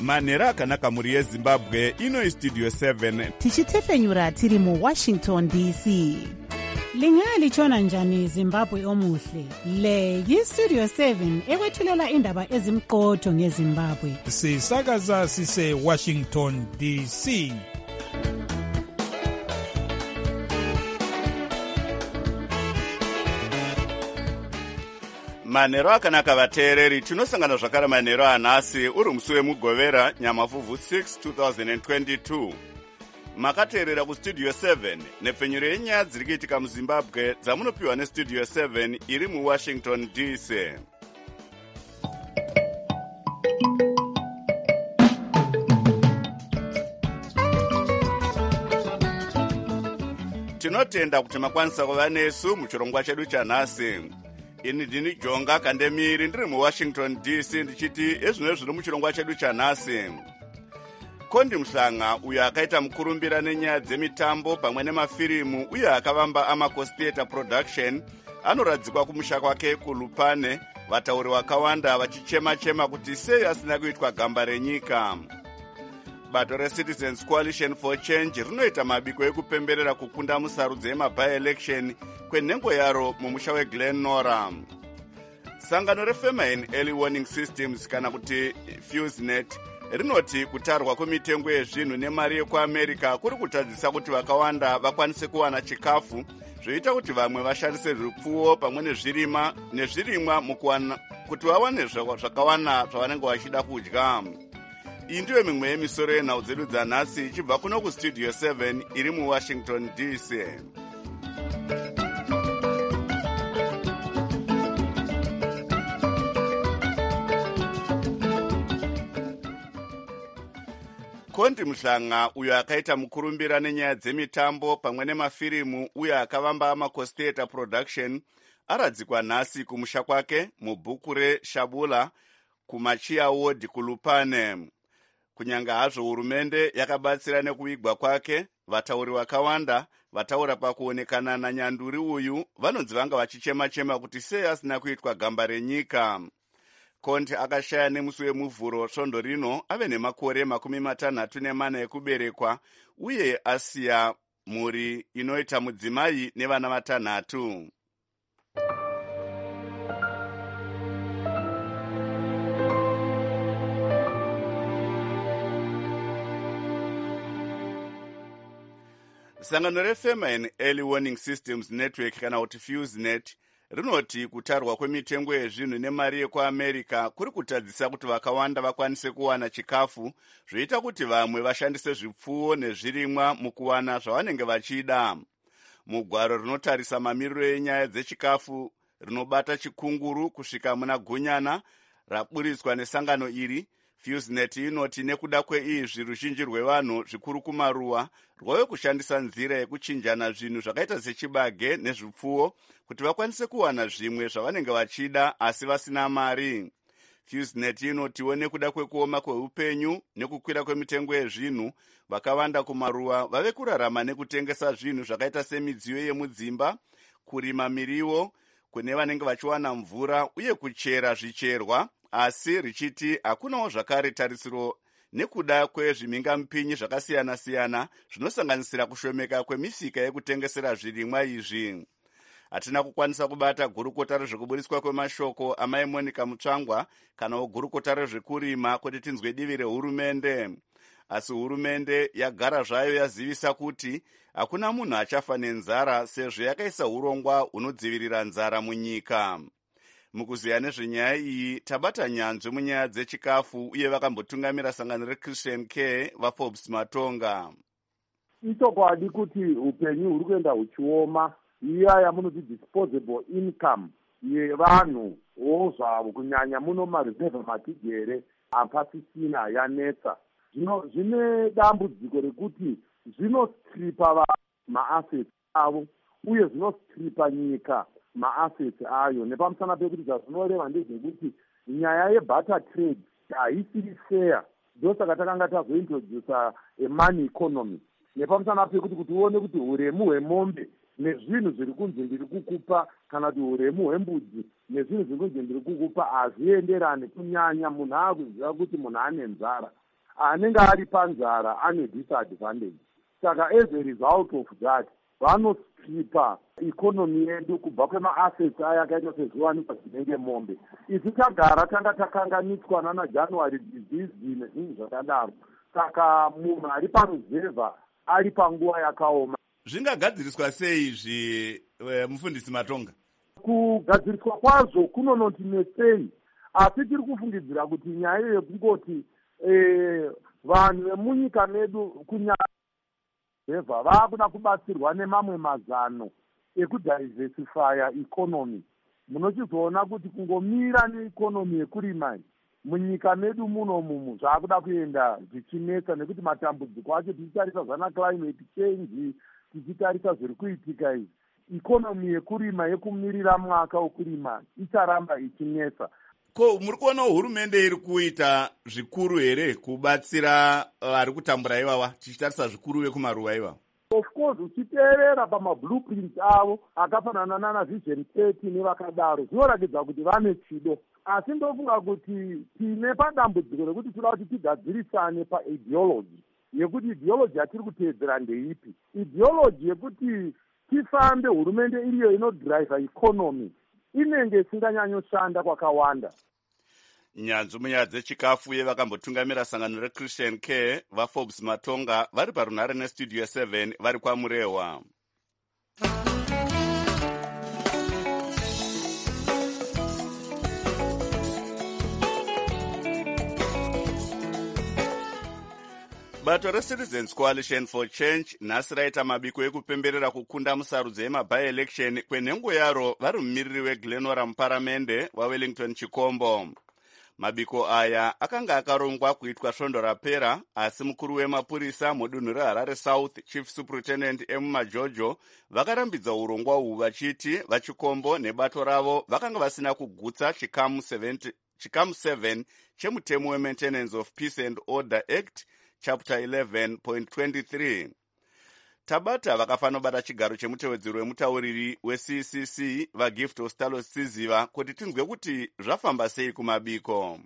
manhero akanaka mhuri yezimbabwe. Ino Studio 7 tichitefenyura tiri muWashington DC. Lingalitshona njani Zimbabwe omuhle? Le yiStudio 7 ekwethulela indaba ezimqotho ngeZimbabwe. Sisakaza sise Washington DC. manhero akanaka vateereri, tinosangana zvakare manhero anhasi uri musi wemugovera nyamavhuvhu 6 2022. Makateerera kuStudio 7 nepfenyuro yenyaya dziri kuitika muZimbabwe dzamunopiwa neStudio 7 iri muWashington DC. Tinotenda kuti makwanisa kuva nesu muchirongwa chedu chanhasi. Ini ndini Jonga Kandemiri ndiri muWashington DC ndichiti ezvino zviri muchirongwa chedu chanhasi. Kondi Muhlanga uyo akaita mukurumbira nenyaya dzemitambo pamwe nemafirimu uye akavamba Amacos Theatre Production anoradzikwa kumusha kwake kuLupane, vatauri vakawanda vachichema-chema kuti sei asina kuitwa gamba renyika. Bato reCitizens Coalition for Change rinoita mabiko ekupemberera kukunda musarudzo yema-by-election kwenhengo yaro mumusha weGlen Norah. Sangano reFema Early Warning Systems kana kuti FuseNet rinoti kutarwa kwemitengo yezvinhu nemari yekuAmerica kuri kutadzisa kuti vakawanda vakwanise kuwana chikafu, zvoita kuti vamwe vashandise zvipfuwo pamwe nezvirimwa kuti vawane zvakawana zvavanenge vachida kudya. Iyi ndiyo mimwe yemisoro yenhau dzedu dzanhasi ichibva kuno kuStudio 7 iri muWashington DC. Kondi Muhlanga uyo akaita mukurumbira nenyaya dzemitambo pamwe nemafirimu uye akavamba Amacos Theatre Production aradzikwa nhasi kumusha kwake mubhuku reShabula kuMachia Ward kuLupane. Kunyanga hazvo hurumende yakabatsira nekuvigwa kwake, vatauri vakawanda vataura pakuonekana nanyanduri uyu vanonzi vanga vachichema-chema kuti sei asina kuitwa gamba renyika. Konti akashaya nemusi wemuvhuro svondo rino ave nemakore 64 ekuberekwa uye asiya mhuri inoita mudzimai nevana 6. Sangano reFema Early Warning Systems Network kana kuti FuseNet rinoti kutarwa kwemitengo yezvinhu nemari yekuAmerica kuri kutadzisa kuti vakawanda vakwanise kuwana chikafu, zvoita kuti vamwe vashandise zvipfuwo nezvirimwa mukuwana zvavanenge vachida. Mugwaro rinotarisa mamiriro enyaya dzechikafu rinobata chikunguru kusvika muna Gunyana raburitswa nesangano iri. FuseNet inoti nekuda kweizvi ruzhinji rwevanhu zvikuru kumaruwa rwave kushandisa nzira yekuchinjana zvinhu zvakaita sechibage nezvipfuwo kuti vakwanise kuwana zvimwe zvavanenge vachida asi vasina mari. FuseNet inotiwo nekuda kwekuoma kweupenyu nekukwira kwemitengo yezvinhu, vakawanda kumaruwa vave kurarama nekutengesa zvinhu zvakaita semidziyo yemudzimba, kurima miriwo kune vanenge vachiwana mvura uye kuchera zvicherwa, asi richiti hakunawo zvakare tarisiro nekuda kwezvimingamupinyi zvakasiyana-siyana zvinosanganisira kushomeka kwemisika yekutengesera zvirimwa izvi. Hatina kukwanisa kubata gurukota rezvekuburitswa kwemashoko amai Monica Mutsvangwa kanawo gurukota rezvekurima kuti tinzwe divi rehurumende. Asi hurumende yagara zvayo yazivisa kuti hakuna munhu achafa nenzara sezvo yakaisa urongwa hunodzivirira nzara munyika. Mukuziya nezvenyaya iyi tabata nyanzvi munyaya dzechikafu uye vakambotungamira sangano reChristian Care vaForbes Matonga. Itokwadi kuti upenyu huri kuenda huchioma, iya yamunoti disposable income yevanhu zvavo kunyanya muno mareserve matigere apasisina yanetsa. Zvine dambudziko rekuti zvinostripa maassets avo uye zvinostripa nyika maassets ayo. Nepamusana pekuti zvazvinoreva ndezvekuti nyaya yebarter trade haisiri fair, ndosaka takanga tazointrodusa money economy. Nepamusana pekuti kuti uone kuti uremu hwemombe nezvinhu zviri kunzi ndiri kukupa kana kuti uremu hwembudzi nezvinhu zviri kunzi ndiri kukupa hazvienderani, kunyanya munhu akuziva kuti munhu ane nzara. anenge ari panzara ane disadvantage. Saka as a result of that vanostripa ikonomi yedu kubva kwema-assets aya akaita sezviwanikwa dzinenge mombe. Isi tagara tanga takanganiswa nanajanuary disease nezvinhu zvakadaro. Saka munhu ari paruzevha ari panguva yakaoma. Zvingagadziriswa sei izvi mufundisi Matonga? Kugadziriswa kwazvo kunonoti nesei, asi tiri kufungidzira kuti nyaya yekungoti vanhu vemunyika medu kunyanya vakuda kubatsirwa nemamwe mazano ekudiversifya economy. Munochizoona kuti kungomira neikonomi yekurima munyika medu munomumu zvakuda kuenda zvichinetsa, nekuti matambudziko acho tichitarisa zvana climate change, tichitarisa zviri kuitika izvi, ikonomi yekurima yekumirira mwaka wokurima icharamba ichinetsa. Ko muri kuona hurumende iri kuita zvikuru here kubatsira vari kutambura ivava, tichitarisa zvikuru vekumaruwa ivava? Of course, uchiteerera pamablueprints avo akafanana nana vision 30 nevakadaro zvinoratidza kuti vane chido, asi ndofunga kuti tine padambudziko rekuti toda kuti tigadzirisane paideology yekuti ideology yatiri kuteedzera ndeipi. Ideology yekuti tifambe hurumende iriyo inodhiraivha ikonomi inenge isinganyanyoshanda kwakawanda. Nyanzvi munyaya dzechikafu yevakambotungamira sangano reChristian Care vaForbes Matonga vari parunhare nestudio 7 vari kwaMurehwa. Bato reCitizens Coalition for Change nhasi raita mabiko ekupemberera kukunda musarudzo yemaby-election kwenhengo yaro vari mumiriri weGlenora muparamende waWellington Chikombo. Mabiko aya akanga akarongwa kuitwa svondo rapera, asi mukuru wemapurisa mudunhu reHarare South Chief Superintendent Majojo vakarambidza urongwa uhu vachiti vaChikombo nebato ravo vakanga vasina kugutsa chikamu 7 chemutemo weMaintenance of Peace and Order Act Chapter 11.23. Tabata vakafanobata chigaro chemutevedzero wemutauriri weCCC vaGift Ostalo Siziva kuti tinzwe kuti zvafamba sei kumabiko.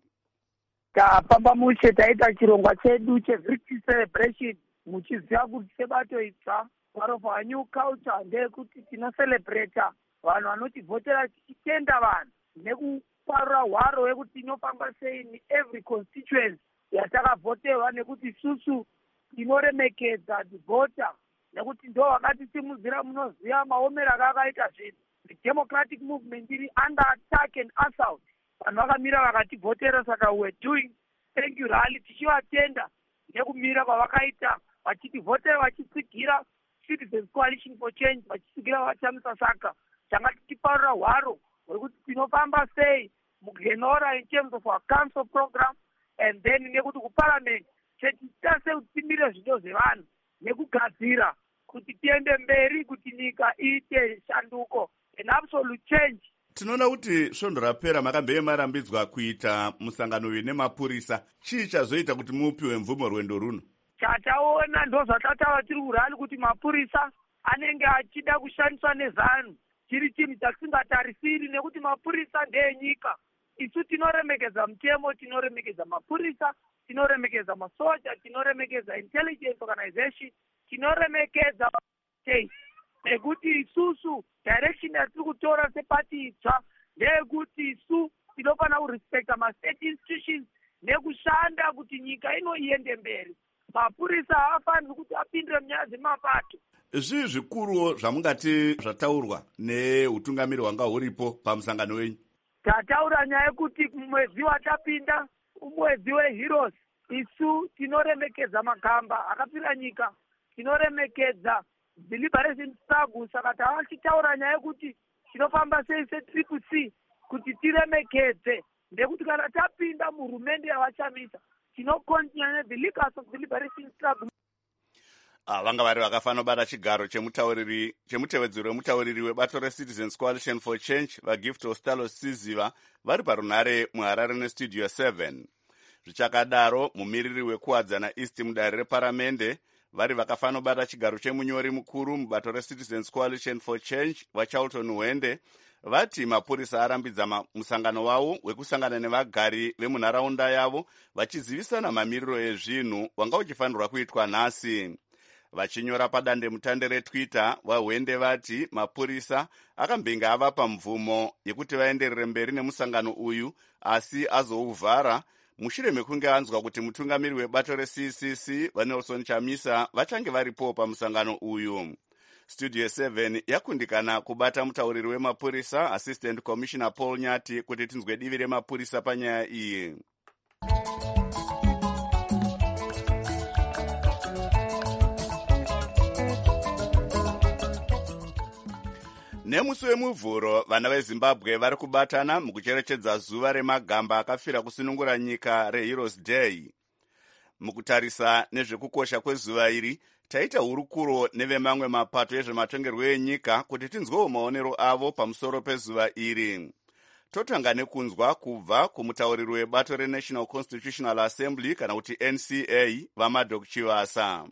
Tapamba mushe taita chirongwa chedu chevictory celebration muchiziva kuti sebato itsva part of our new culture ndeyekuti tinoselebrata vanhu vanotivhotera tichitenda vanhu nekuparura hwaro wekuti tinofamba sei neevery constituency yatakavhoterwa, nekuti isusu tinoremekedza dzivhota nekuti ndo vakatisimudzira munoziva maomero akakaita zvinhu. The democratic movement iri under attack and assault. Vanhu vakamira vakativhotera, saka we're doing thank you rally tichivatenda nekumira kwavakaita vachitivhotera vachitsigira Citizens Coalition for Change vachitsigira vachamisa. Saka tanga tichiparura hwaro hwekuti tinofamba sei muGlenora in terms of our council program, and then nekuti kuparliament tichiita sekutimire zvido zvevanhu nekugadzira kuti tiende mberi kuti nyika iite shanduko, an absolute change. Tinoona kuti svondo rapera makambeye marambidzwa kuita musangano uyu nemapurisa. Chii chazoita kuti mupiwe mvumo rwendo runo? Chataona ndo zvatataura tiri kurali kuti mapurisa anenge achida kushandiswa nezanhu, chiri chinhu chatisingatarisiri nekuti mapurisa ndeyenyika. Isu tinoremekedza mutemo, tinoremekedza mapurisa, tinoremekedza masoja, tinoremekedza intelligence organization, tinoremekedza state. Nekuti isusu direction yatiri kutora sepati itsva ndeyekuti isu tinofana kurespekta mastate institutions nekushanda kuti nyika inoiende mberi. Mapurisa haafaniri kuti apindire munyaya dzemapato. Zvii zvikuruwo zvamungati zvataurwa neutungamiri hwanga huripo pamusangano wenyu? Tataura nyaya yekuti mwedzi watapinda mwedzi weheroes, isu tinoremekedza magamba akapfira nyika, tinoremekedza the liberation struggle. Saka tavachitaura nyaya yekuti tinofamba sei seCCC kuti tiremekedze, ndekuti kana tapinda muhurumende yavachamisa tinokontinue the leaders of the liberation struggle. Vanga vari vakafanobata chigaro chemutevedzero wemutauriri webato reCitizens Coalition for Change vaGift Ostalo Siziva vari parunhare muHarare nestudio 7. Zvichakadaro mumiriri wekuwadzana East mudare reparamende vari vakafanobata chigaro chemunyori mukuru mubato reCitizens Coalition for Change vaCharlton Wende vati mapurisa arambidza musangano wavo wekusangana nevagari vemunharaunda yavo vachizivisana mamiriro ezvinhu wanga uchifanirwa kuitwa nhasi. Vachinyora padandemutande reTwitter, vaHwende vati mapurisa akambenge avapa mvumo yekuti vaenderere mberi nemusangano uyu, asi azouvhara mushure mekunge anzwa kuti mutungamiri webato reCCC vaNelson Chamisa vachange varipo pamusangano uyu. Studio 7 yakundikana kubata mutauriri wemapurisa Assistant Commissioner Paul Nyati kuti tinzwe divi remapurisa panyaya iyi. Nemusi wemuvhuro, vana veZimbabwe vari kubatana mukucherechedza zuva remagamba akafira kusunungura nyika reHeroes Day. Mukutarisa nezvekukosha kwezuva iri, taita hurukuro nevemamwe mapato ezvematongerwo enyika kuti tinzwewo maonero avo pamusoro pezuva iri. Totanga nekunzwa kubva kumutauriri webato reNational Constitutional Assembly kana kuti NCA vaMadok Chivasa.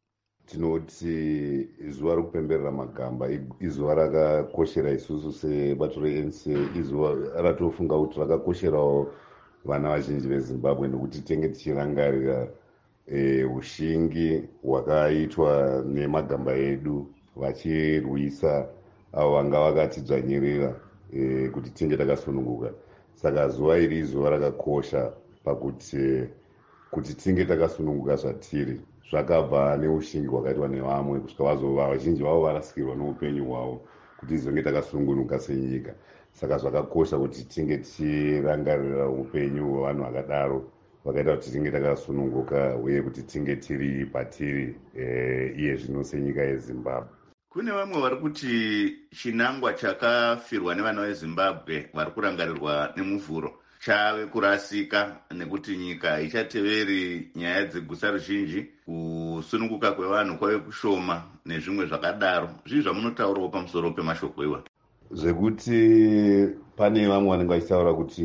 Tinoti zuva rekupemberera magamba izuva rakakoshera isusu sebato reNCA, izuva ratofunga kuti rakakosherawo vana vazhinji veZimbabwe nekuti tenge tichirangarira ushingi hwakaitwa nemagamba edu vachirwisa avo vanga vakatidzvanyirira kuti tinge takasununguka. Saka zuva iri izuva rakakosha pakuti tinge takasununguka zvatiri. Zvakabva neushingi hwakaitwa nevamwe kusvika vazova vazhinji vavo varasikirwa neupenyu hwavo kuti izonge takasungunuka senyika. Saka zvakakosha kuti tinge tichirangarira upenyu hwevanhu vakadaro vakaita kuti tinge takasununguka uye kuti tinge tiri patiri iye zvino senyika yeZimbabwe. Kune vamwe vari kuti chinangwa chakafirwa nevana veZimbabwe vari kurangarirwa nemuvhuro chave kurasika nekuti nyika haichateveri nyaya dzegusa ruzhinji, kusununguka kwevanhu kwave kushoma nezvimwe zvakadaro. Zvii zvamunotaurawo pamusoro pemashoko iwa? Zvekuti pane vamwe vanenge vachitaura kuti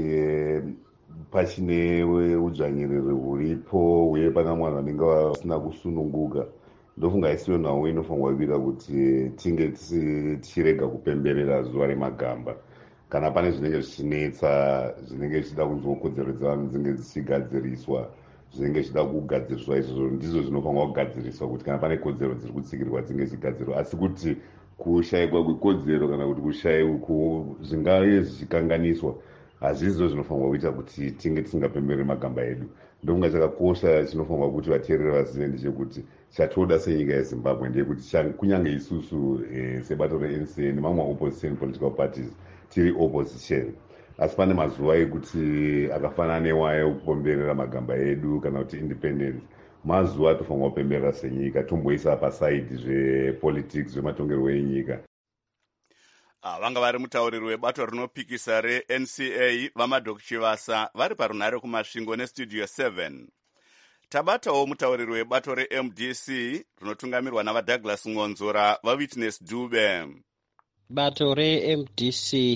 pachine udzvanyiriri huripo uye pane vamwe vanhu vanenge vasina kusununguka. Ndofunga isiyo nhau inofanirwa kuita kuti tinge tichirega kupemberera zuva remagamba. Kana pane zvinenge zvichinetsa, zvinenge zvichida kunzwa kodzero dzevanhu dzinenge dzichigadziriswa, zvinenge zvichida kugadziriswa, izvozvo ndizvo zvinofanirwa kugadziriswa, kuti kana pane kodzero dziri kutsikirwa dzinenge zvichigadzirwa. Asi kuti kushayikwa kwekodzero kana kuti kushayikwa zvingave zvichikanganiswa, hazvizo zvinofanirwa kuita kuti tinge tisingapembereri magamba edu. Ndofunga chakakosha chinofanirwa kuti vateereri vazive ndechekuti chatoda senyika yeZimbabwe ndeyekuti kunyange isusu sebato reNCA nemamwe opposition political parties tiri opposition, asi pane mazuva ekuti akafanana newayo kupemberera magamba edu kana kuti independence, mazuva tofanirwa kupemberera senyika, tomboisa pasaidi zvepolitics zvematongerwo enyika. Vanga vari mutauriri webato rinopikisa reNCA vaMadok Chivasa vari parunhare kumasvingo neStudio 7. Tabatawo mutauriri webato reMDC rinotungamirwa navaDouglas Ngonzora vaWitness Dube. Bato reMDC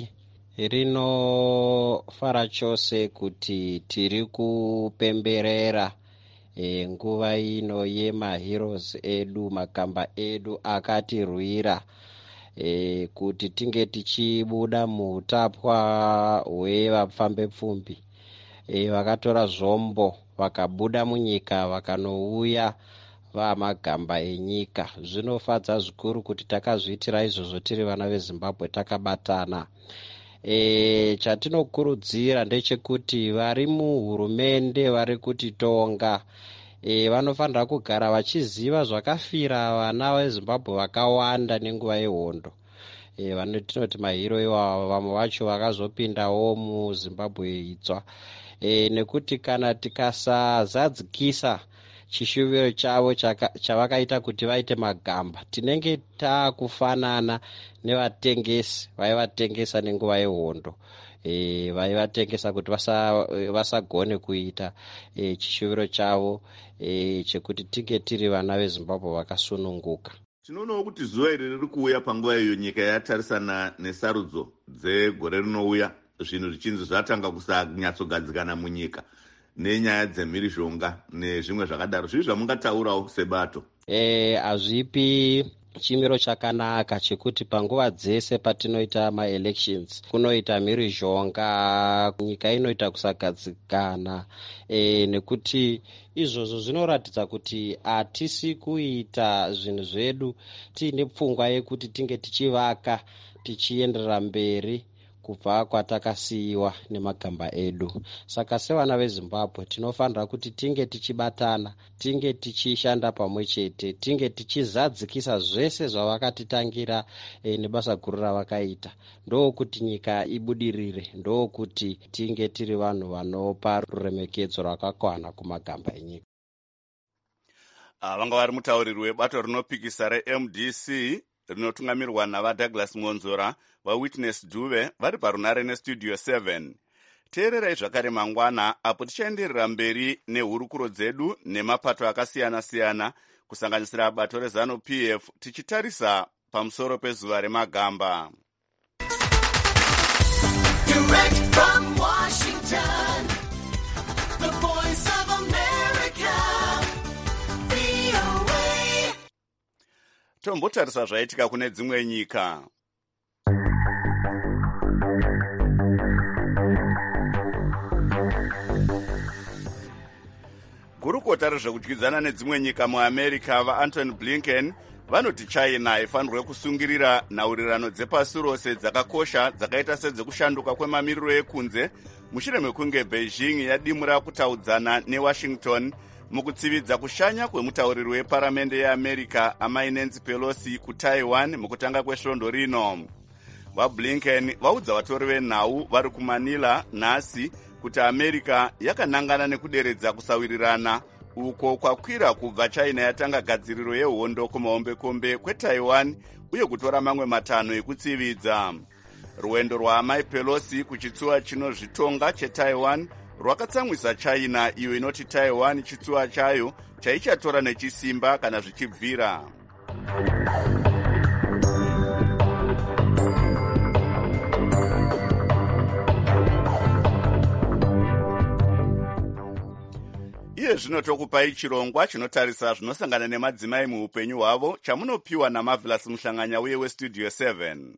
rinofara chose kuti tiri kupemberera nguva ino yemaheroes edu, magamba edu akatirwira, kuti tinge tichibuda muutapwa hwevapfambepfumbi vakatora zvombo vakabuda munyika vakanouya vamagamba enyika. Zvinofadza zvikuru kuti takazviitira izvozvo tiri vana veZimbabwe takabatana. Chatinokurudzira ndechekuti vari muhurumende vari kutitonga vanofanira kugara vachiziva zvakafira vana veZimbabwe vakawanda nenguva yehondo. Tinoti mahiro iwavo vamwe vacho vakazopindawo muZimbabwe itsva, nekuti kana tikasazadzikisa chishuviro chavo chavakaita kuti vaite magamba, tinenge taakufanana nevatengesi vaivatengesa nenguva yehondo, vaivatengesa kuti vasagone kuita chishuviro chavo chekuti tinge tiri vana veZimbabwe vakasununguka. Tinoonawo kuti zuva iri riri kuuya panguva iyo nyika yatarisana nesarudzo dzegore rinouya, zvinhu zvichinzi zvatanga kusanyatsogadzikana munyika nenyaya dzemhirizhonga nezvimwe zvakadaro. Zvii zvamungataurawo sebato? Hazvipi chimiro chakanaka chekuti panguva dzese patinoita maelections kunoita mhirizhonga, nyika inoita kusagadzikana, nekuti izvozvo zvinoratidza kuti hatisi kuita zvinhu zvedu tiine pfungwa yekuti tinge tichivaka tichienderera mberi kubva kwatakasiyiwa nemagamba edu. Saka sevana veZimbabwe tinofanira kuti tinge tichibatana, tinge tichishanda pamwe chete, tinge tichizadzikisa zvese zvavakatitangira nebasa guru ravakaita. Ndokuti nyika ibudirire, ndokuti tinge tiri vanhu vanopa ruremekedzo rwakakwana kumagamba enyika. Vanga vari mutauriri webato rinopikisa reMDC rinotungamirwa navaDouglas Ngonzora, vaWitness Dube vari parunare nestudio 7. Teererai zvakare mangwana apo tichaenderera mberi nehurukuro dzedu nemapato akasiyana-siyana kusanganisira bato reZanu PF tichitarisa pamusoro pezuva remagamba. Direct from Washington, the voice of America, VOA. Tombotarisa zvaitika kune dzimwe nyika. Gurukota rezvekudyidzana nedzimwe nyika muAmerica vaAntony Blinken vanoti China haifanirwe kusungirira nhaurirano dzepasi rose dzakakosha dzakaita sedzekushanduka kwemamiriro ekunze mushure mekunge Beijing yadimura kutaudzana neWashington mukutsividza kushanya kwemutauriri weparamende yeAmerica amai Nancy Pelosi kuTaiwan mukutanga kwesvondo rino. VaBlinken vaudza vatori venhau vari kuManila nhasi kuti America yakanangana nekuderedza kusawirirana uko kwakwira kubva China yatanga gadziriro yehondo kumahombekombe kweTaiwan uye kutora mamwe matanho ekutsividza. Rwendo rwaamai Pelosi kuchitsuwa chinozvitonga cheTaiwan rwakatsamwisa China, iyo inoti Taiwan chitsuwa chayo chaichatora nechisimba kana zvichibvira. Iye zvino tokupai chirongwa chinotarisa zvinosangana nemadzimai muupenyu hwavo chamunopiwa naMarvelous Muhlanganya uye westudio 7.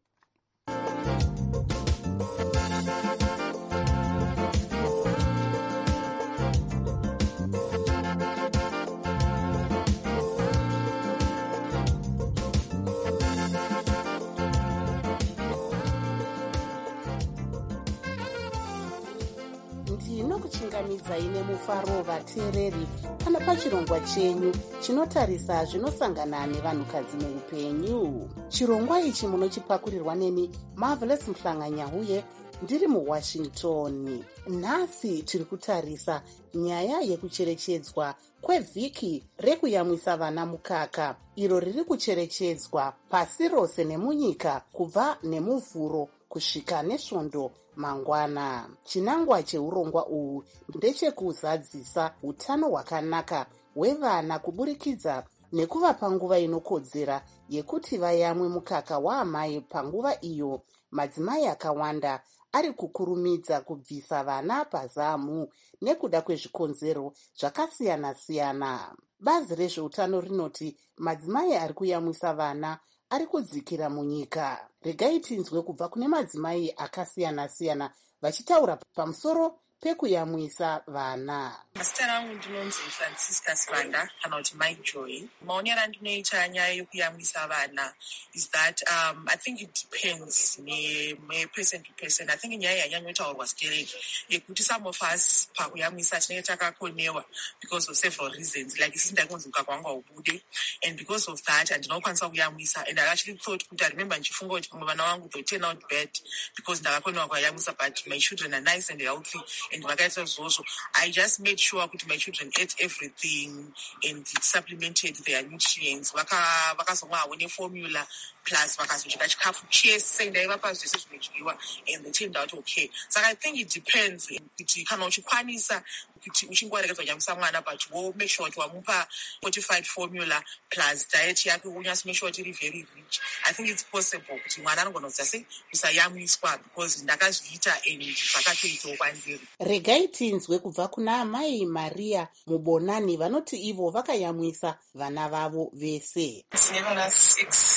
ndinokuchingamidzai nemufaro vateereri kana pachirongwa chenyu chinotarisa zvinosangana nevanhukadzi muupenyu. Chirongwa ichi munochipakurirwa neni Marvelous Muhlanganya uye ndiri muWashington. Nhasi tiri kutarisa nyaya yekucherechedzwa kwevhiki rekuyamwisa vana mukaka, iro riri kucherechedzwa pasi rose nemunyika kubva nemuvhuro kusvika nesvondo mangwana. Chinangwa cheurongwa uhu ndechekuzadzisa utano hwakanaka hwevana kuburikidza nekuvapa nguva inokodzera yekuti vayamwe mukaka waamai panguva iyo madzimai akawanda ari kukurumidza kubvisa vana pazamu nekuda kwezvikonzero zvakasiyana-siyana. Bazi rezveutano rinoti madzimai ari kuyamwisa vana ari kudzikira munyika. Regai tinzwe kubva kune madzimai akasiyana-siyana vachitaura pamusoro pekuyamwisa vana. Mazita rangu ndinonzi Francisca Svanda kana kuti Mike Joy. Maonero andinoita nyaya yekuyamwisa vana is that I think it depends person to person. I think nyaya yanyanyotaurwa stereki yekuti some of us pakuyamwisa tinenge takakonewa because of several reasons. Like isini ndakunzi mukaka wangu haubude, and because of that andinokwanisa kuyamwisa, and I actually thought kuti I remember ndichifunga kuti pamwe vana vangu they turn out bad because ndakakonewa kuyamwisa, but my children are nice and healthy and vakaita zvozvo. I just made sure that my children ate everything and it supplemented their nutrients. Vakazomwa one formula plus vakazodya chikafu chese ndaivapa zvese zvinodyiwa and they turned out okay. So I think it depends kuti kana uchikwanisa kuti uchingwarekedzwa nyamisa mwana but wo make sure kuti wamupa fortified formula plus diet yake unyasi make sure kuti iri very rich. I think it's possible kuti mwana anogona kuziva sei kusayamwiswa because ndakazviita and zvakatoitawo kwandiri. Regai tinzwe kubva kuna mai Maria Mubonani vanoti ivo vakayamwisa vana vavo vese. Tine vana 6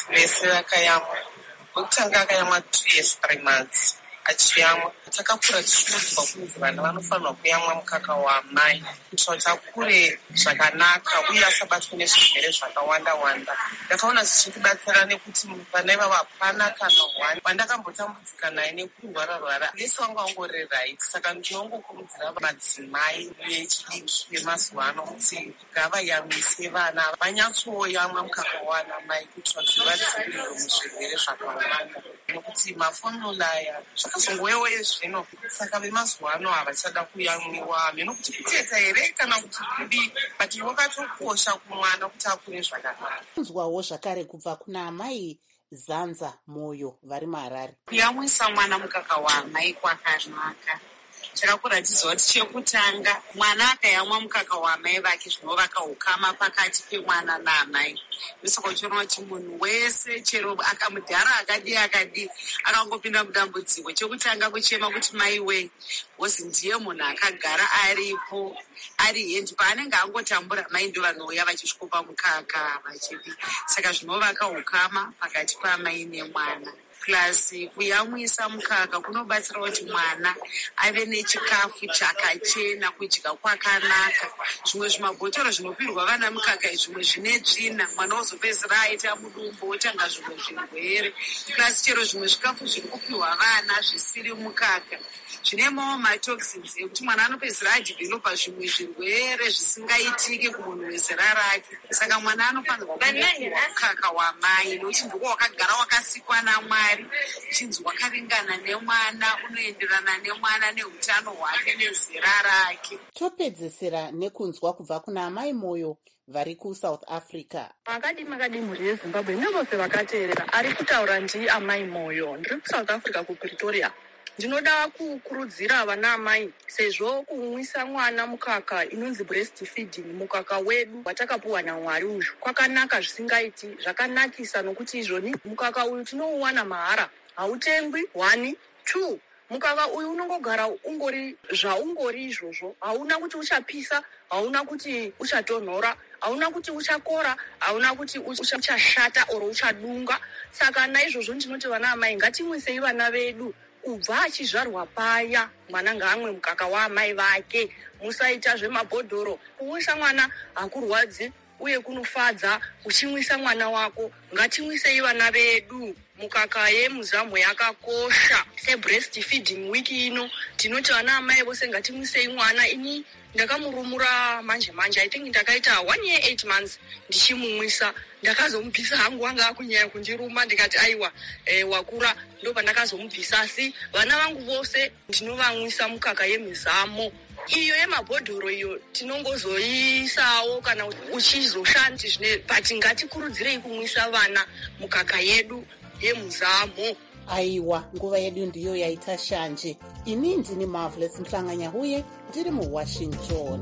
vese vakayamwa. Wekutanga akayamwa 2 years 3 months achiyamwa. Takakura tichiudzwa kunzi vana vanofanirwa kuyamwa mukaka wamai kuitira kuti akure zvakanaka uye asabatwe nezvirwere zvakawanda-wanda. Ndakaona zvichitibatsira nekuti vana ivava hapana kana hwani wandakambotambudzika naye nekurwara-rwara. Vese vanga vangori right. Saka ndinongokurudzira madzimai echidiki vemazuva ano kuti ngavayamwise vana vanyatsoyamwa mukaka waanamai kuitira kuti vadzivirirwe muzvirwere zvakawanda. Nokuti mafomula aya zvakazongowewo zvino, saka vemazuva ano havachada kuyamwiwa nekuti kuteta here kana kuti kudi, but wakatokosha kumwana kuti akure zvakanaka. Kunzwawo zvakare kubva kuna amai Zanza Moyo vari muHarare. Kuyamwisa mwana mukaka waamai kwakanaka. Chakakuratidzwa kuti chekutanga mwana akayamwa mukaka waamai vake zvinovaka ukama pakati pemwana naamai. Ndosaka uchiona kuti munhu wese chero akamudhara akadi akangopinda mudambudziko chekutanga kuchema kuti mai wei, wozi ndiye munhu akagara aripo ari hendi paanenge angotambura mai ndo vanouya vachisvikopa mukaka vachidi. Saka zvinovaka ukama pakati pamai nemwana. Plus kuyamwisa mukaka kunobatsira kuti mwana ave nechikafu chakachena, kudya kwakanaka. Zvimwe zvimabhotoro zvinopirwa vana mukaka zvimwe zvine tsvina, mwana ozopedzisira aita mudumbu otanga zvimwe zvirwere. Plus chero zvimwe zvikafu zviri kupihwa vana zvisiri mukaka zvine mawo matoxins ekuti mwana anopedzisira adhivelopa zvimwe zvirwere zvisingaitiki kumunhu wezera rake. Saka mwana anofanirwa kupiwa mukaka wamai nokuti ndiko wakagara wakasikwa naMwari, chinzi wakaringana nemwana, unoenderana nemwana neutano hwake nezera rake. Topedzesera nekunzwa kubva kuna amai Moyo vari kuSouth Africa. Makadi mhuri yeZimbabwe nevose vakateerera. Ari kutaura ndi amai Moyo. Ndiri kuSouth Africa kuPretoria. Ndinoda kukurudzira vana amai sezvo kumwisa mwana mukaka inonzi breast feeding, mukaka wedu watakapuwa naMwari uyu kwakanaka zvisingaiti, zvakanakisa nokuti izvoni mukaka uyu tinouwana mahara, hautengwi. 1 2 mukaka uyu unongogara ungori zvaungori izvozvo, hauna kuti uchapisa, hauna kuti uchatonhora, hauna kuti uchakora, hauna kuti uchashata oro uchadunga. Saka naizvozvo ndinoti vana amai ngatimwisei vana vedu kubva achizvarwa paya. Mwana ngaamwe mukaka waamai vake, musaita zvemabhodhoro. Kumwisa mwana hakurwadzi uye kunofadza. Uchimwisa mwana wako, ngatimwisei vana vedu mukaka yemuzamu yakakosha. Sebreast feeding wiki ino tinoti vana amai vose ngatimwisei mwana. Ini ndakamurumura manje I think ndakaita 1 year 8 months ndichimumwisa. Ndakazomubvisa hangu wanga akunyanya kundiruma, ndikati aiwa wakura ndo pandakazomubvisa. Asi vana vangu vose ndinovamwisa mukaka yemizamo. Iyo yemabhodhoro iyo tinongozoisawo kana uchizoshandi zvine, but ngatikurudzirei kumwisa vana mukaka yedu yemuzamo. Aiwa, nguva yedu ndiyo yaita shanje. Ini ndini Marvelous Mhlanganyahuye, ndiri muWashington.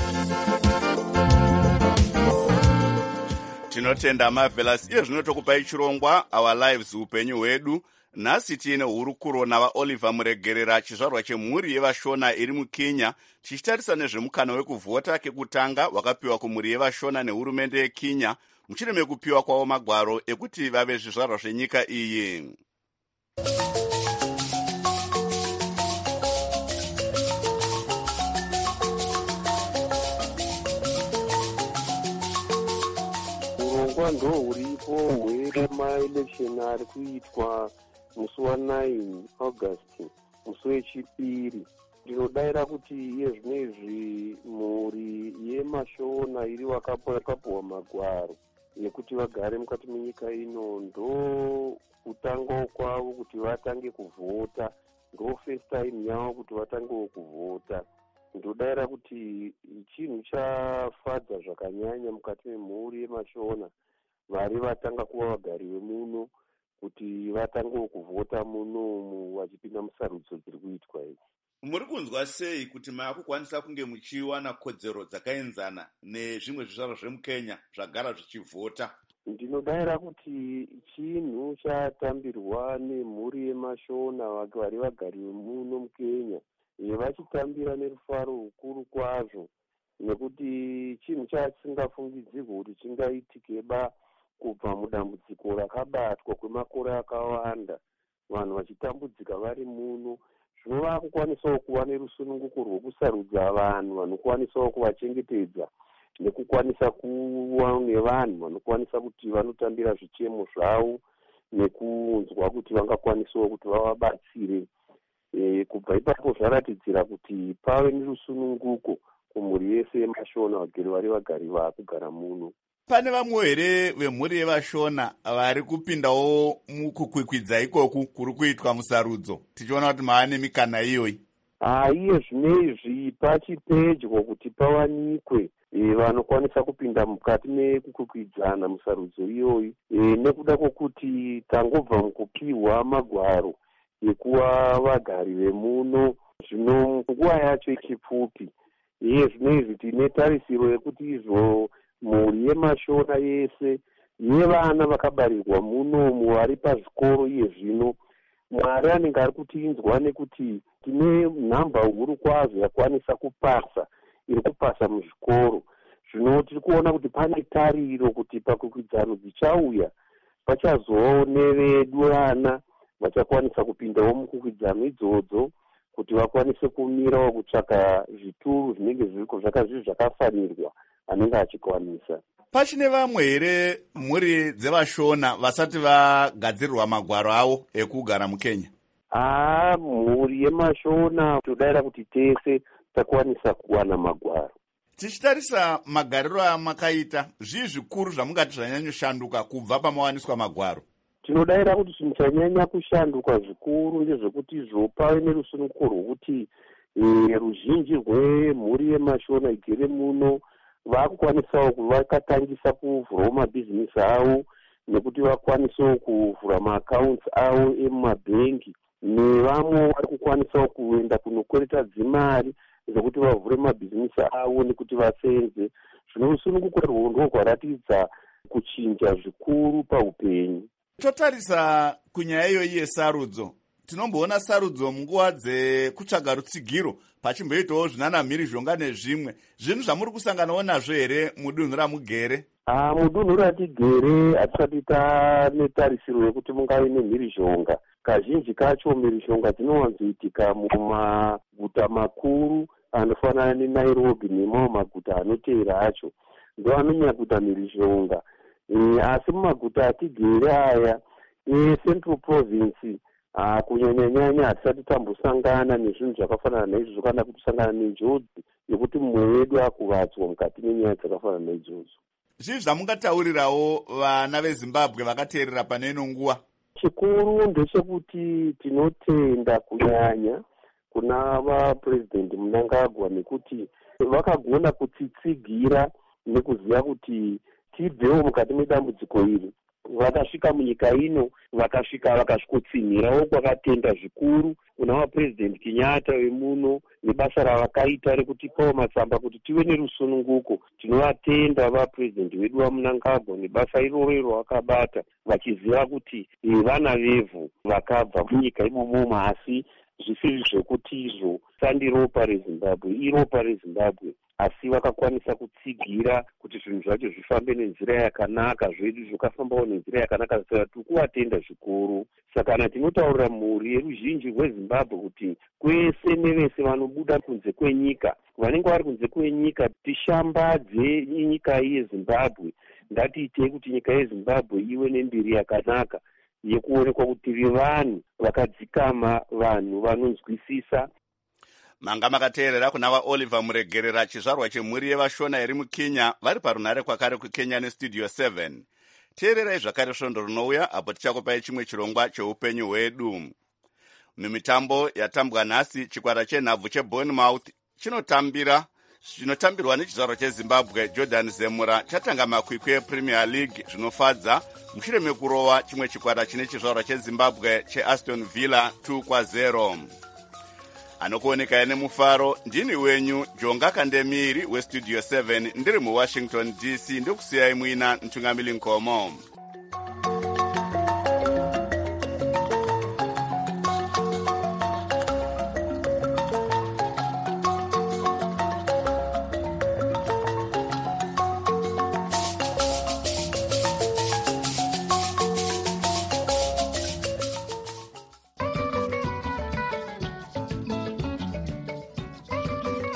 Tinotenda Marvelous. Iye zvinotokupai chirongwa Our Lives, upenyu hwedu. Nhasi tiine hurukuro navaOliver Muregerera, chizvarwa chemhuri yevashona iri muKenya, tichitarisa nezvemukana wekuvhota kekutanga wakapiwa kumhuri yevashona nehurumende yeKenya mushure mekupiwa kwavo magwaro ekuti vave zvizvarwa zvenyika iyi. Urongwa ndo huripo hwemaelection ari kuitwa musi wa9 August, musi wechipiri. Ndinodayira kuti iye zvinezvi mhuri yemashona iri wakapuwa magwaro yekuti vagare mukati menyika ino, ndo kutanga kwavo kuti vatange kuvhota, ndo first time yavo kuti vatange kuvhota. Ndodayira kuti chinhu chafadza zvakanyanya mukati memhuri yemashona vari vatanga kuva vagari vemuno kuti vatange kuvhota munomu vachipinda musarudzo dziri kuitwa idzi. Muri kunzwa sei kuti maakukwanisa kunge muchiwana kodzero dzakaenzana nezvimwe zvizvarwa zvemuKenya zvagara zvichivhota? Ndinodayira kuti chinhu chatambirwa nemhuri yemashona vari vagari vemuno muKenya vachitambira nerufaro rukuru kwazvo, nekuti chinhu chasingafungidzirwa kuti chingaitike kubva mudambudziko rakabatwa kwemakore akawanda, vanhu vachitambudzika vari muno, zvino vakukwanisawo kuva nerusununguko rwokusarudza vanhu vanokwanisawo kuvachengetedza nekukwanisa kuva nevanhu vanokwanisa kuti vanotambira zvichemo zvavo nekunzwa kuti vangakwanisawo kuti vavabatsire. Kubva ipapo zvaratidzira kuti pave nerusununguko kumhuri yese yeMashona vagari vakugara muno. Pane vamwe here vemhuri yevashona vari kupindawo mukukwikwidza ikoku kuri kuitwa musarudzo, tichiona kuti mava nemikana iyoyi? Iye zvinezvi pachipedyo kuti pawanikwe vanokwanisa kupinda mukati mekukwikwidza musarudzo iyoyi, nekuda kwokuti tangobva mukupiwa magwaro ekuva vagari vemuno, zvino nguva yacho ichipfupi. Iye zvinezvi tine tarisiro yekuti izvo mhuri yeMashona yese yevana vakabarirwa munomu vari pazvikoro iye zvino, Mwari anenge ari kutinzwa nekuti tine nhamba huru kwazvo yakwanisa kupasa, iri kupasa muzvikoro. Zvino tiri kuona kuti pane tariro kuti pakwikwidzano dzichauya pachazovawo nevedu vana vachakwanisa kupindawo mukwikwidzano idzodzo kuti vakwanise kumirawo kutsvaka zvituru zvinenge zviriko zvakafanirwa anenge achikwanisa. Pachine vamwe here mhuri dzevashona vasati vagadzirirwa magwaro avo ekugara mukenya? Mhuri yeMashona todayira kuti tese takwanisa kuwana magwaro. Tichitarisa magariro amakaita, zvii zvikuru zvamungati zvanyanyoshanduka kubva pamawaniswa magwaro? Tinodayira kuti zvinhu zvanyanya kushanduka zvikuru ndezvekuti pave nerusununguko rwokuti ruzhinji rwemhuri yeMashona igere muno vakukwanisawo vakatangisa kuvhurawo mabhizinesi avo, nekuti vakwanisawo kuvhura maakaunti avo emumabhengi, nevamwe vari kukwanisawo kuenda kunokwereta dzimari dzekuti vavhure mabhizinesi avo nekuti vasenze. Zvino rusununguko rwondo rwaratidza kuchinja zvikuru paupenyu. Totarisa kunyaya iyoyi yesarudzo, tinomboona sarudzo munguva dzekutsvaga rutsigiro pachimboitawo zvinanamhirizhonga nezvimwe. Zvinhu zvamuri kusanganawo nazvo here mudunhu ramugere? Mudunhu ratigere hatisati tane tarisiro yekuti mungave nemhirizhonga. Kazhinji kacho mhirizhonga dzinowanzoitika mumaguta makuru anofanana neNairobi nemamwe maguta anoteera acho, ndo anonyanya kuita mhirizhonga. Asi mumaguta atigere aya eCentral Province kunyanya-nyanya hatisati tambosangana nezvinhu zvakafanana naizvozvo kana kutusangana nenjodzi yekuti mumwe wedu akuvatswa mukati menyaya dzakafanana naidzodzo. Zvii zvamungataurirawo vana veZimbabwe vakateerera pane ino nguva? Chikuru ndechekuti tinotenda kunyanya kuna vaPurezidendi Mnangagwa nekuti vakagona kutsitsigira nekuziva kuti tibvewo mukati medambudziko iri. Vakasvika munyika ino, vakasvikotsinhirawo kwakatenda zvikuru kuna vaPurezidendi Kenyatta vemuno nebasa ravakaita rekutipawo matsamba kuti tive nerusununguko. Tinovatenda vaPurezidendi vedu vaMnangagwa nebasa iroro ravakabata, vachiziva kuti vana vevhu vakabva munyika imomo, asi zvisiri zvekuti izvo sandiropa reZimbabwe, iropa reZimbabwe, asi vakakwanisa kutsigira kuti zvinhu zvacho zvifambe nenzira yakanaka, zvedu zvakafambawo nenzira yakanaka. Saka tiri kuvatenda zvikuru. Saka tinotaurira mhuri yeruzhinji rweZimbabwe kuti kwese nevese vanobuda kunze kwenyika, vanenge vari kunze kwenyika, tishambadze nyika yeZimbabwe. Ngatiitei kuti nyika yeZimbabwe ive nembiri yakanaka yekuonekwa kuti tiri vanhu vakadzikama, vanhu vanonzwisisa. Manga makateerera kuna vaOliver Muregerera, chizvarwa chemhuri yevashona iri mukenya, vari parunhare kwakare kuKenya neStudio 7. Teererai zvakare svondo rinouya apo tichakupai chimwe chirongwa cheupenyu hwedu. Mumitambo yatambwa nhasi, chikwata chenhabvu cheBournemouth chinotambirwa nechizvarwa cheZimbabwe Jordan Zemura chatanga makwikwi ePremier League zvinofadza mushure mekurova chimwe chikwata chine chizvarwa cheZimbabwe cheAston Villa 2-0. Anokuoneka nemufaro ndini wenyu Jonga Kandemiri weStudio 7 ndiri muWashington DC, ndikusiyai muina Ntungamili Nkomo.